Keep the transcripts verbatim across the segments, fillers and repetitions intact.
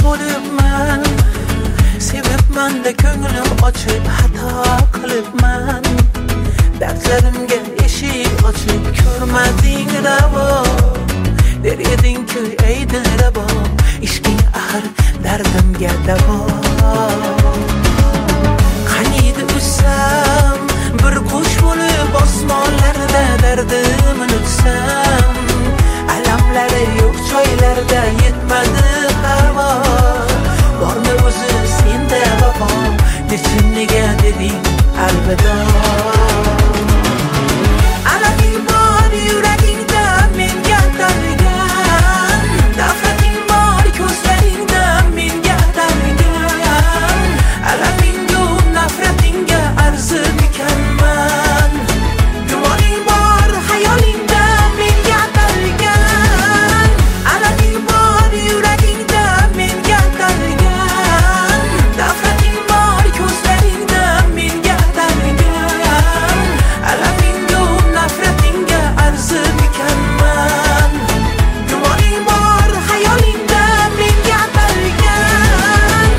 bo'libman, sevibman-da ko'nglim ochib xato qilibman. Dardlarimga eshik ochib ko'rmading ravo, der eding-ku ey dilrabo, ishqing axir dardimga davo. Qaniydi ussam bir qush bo'lib osmonlarda dardimni unutsam, alamlari yo'q joylarda yetmadi havo. Bormi o'zi senda vafo, nechun nega deding alvido. Alaming bor yuragingda menga atalgan, nafrating bor ko'zlaringda menga atalgan. Alaming yo'q nafratingga arzirkanman, gumoning bor xayolingda menga atalgan. Alaming bor yuragingda menga atalgan, nafrating bor ko'zlaringda menga atalgan. Alaming yo'q nafratingga arzirkanman, gumoning bor xayolingda menga atalgan.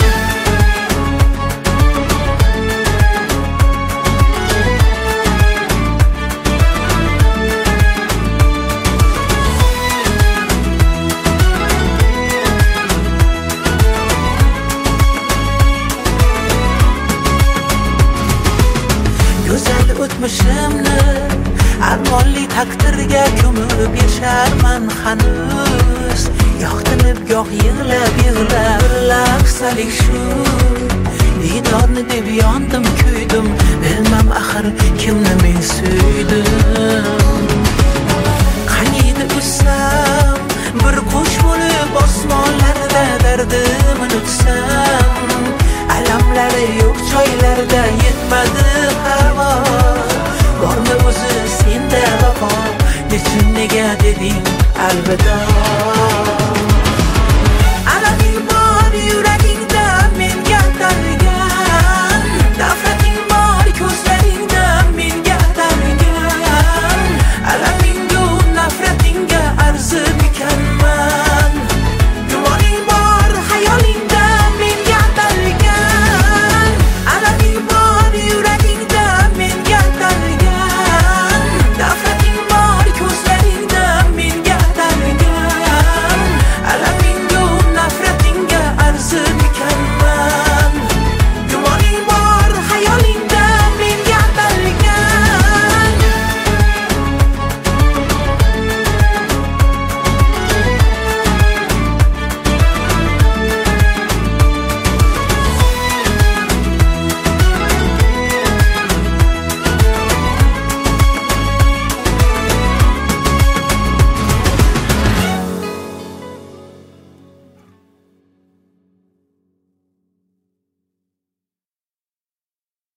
Go'zal o'tmishimni armonli taqdirga ko'mib yasharman hanuz. Yoqtinib goh yig'lab yig'lab lahzalik shu didorni deb yondim kuydim, bilmam axir kimni men suydim. Qaniydi ussam bir qush bo'lib osmonlarda dardimni unutsam, alamlari yo'q joylarda yetmadi havo. Bormi o'zi senda vafo, nechun nega deding alvido.